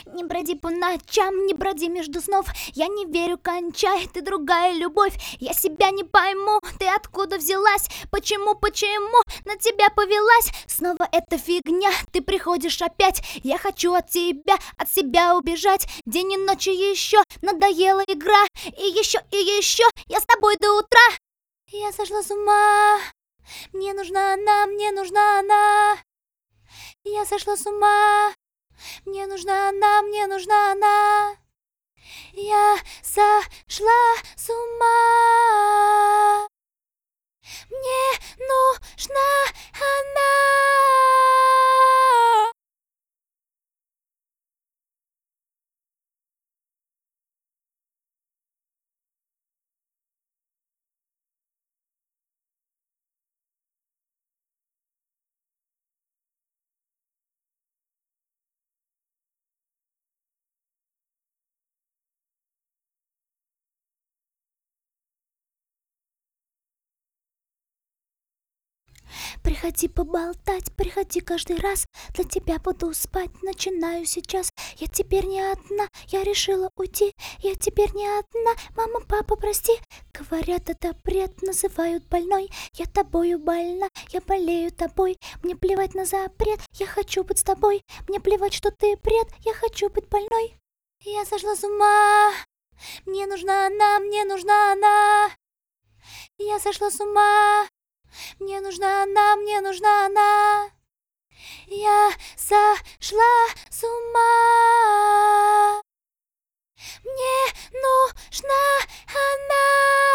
Не броди по ночам, не броди между снов. Я не верю, кончай, ты другая любовь. Я себя не пойму, ты откуда взялась? Почему на тебя повелась? Снова эта фигня, ты приходишь опять. Я хочу от тебя, от себя убежать. День и ночь еще надоела игра. И еще, я с тобой до утра. Я сошла с ума, мне нужна она, мне нужна она. Я сошла с ума, мне нужна она, мне нужна она. Я сошла с ума, мне нужна она. Приходи поболтать, приходи каждый раз. Для тебя буду спать, начинаю сейчас. Я теперь не одна, я решила уйти. Я теперь не одна, мама, папа, прости. Говорят, это бред, называют больной. Я тобою больна, я болею тобой. Мне плевать на запрет, я хочу быть с тобой. Мне плевать, что ты бред, я хочу быть больной. Я сошла с ума, мне нужна она, мне нужна она. Я сошла с ума, мне нужна она, мне нужна она. Я сошла с ума, мне нужна она.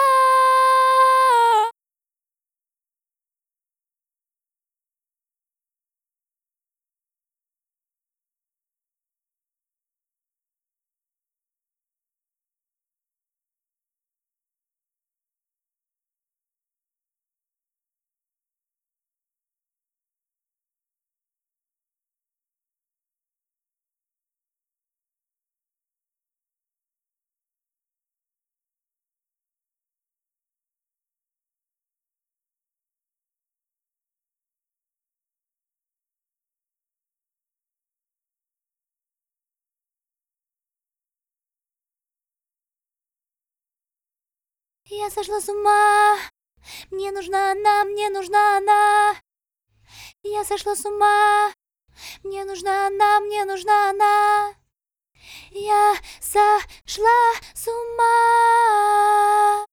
Я сошла с ума, мне нужна она, мне нужна она. Я сошла с ума, мне нужна она, мне нужна она. Я сошла с ума.